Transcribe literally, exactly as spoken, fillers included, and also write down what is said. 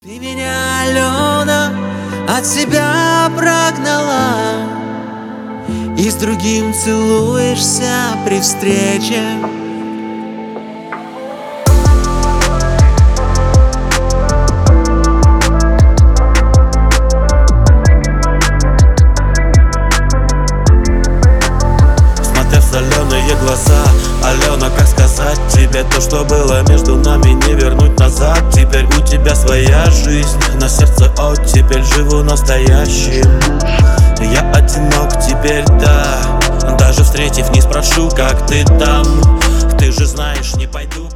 Ты меня, Алена, от себя прогнала и с другим целуешься при встрече. Смотря в соленые глаза, Алена, как сказать тебе то, что было между нами, не вернуть назад. Теперь у тебя своя жизнь, на сердце оттепель, живу настоящим. Я одинок теперь, да, даже встретив, не спрошу, как ты там. Ты же знаешь, не пойду.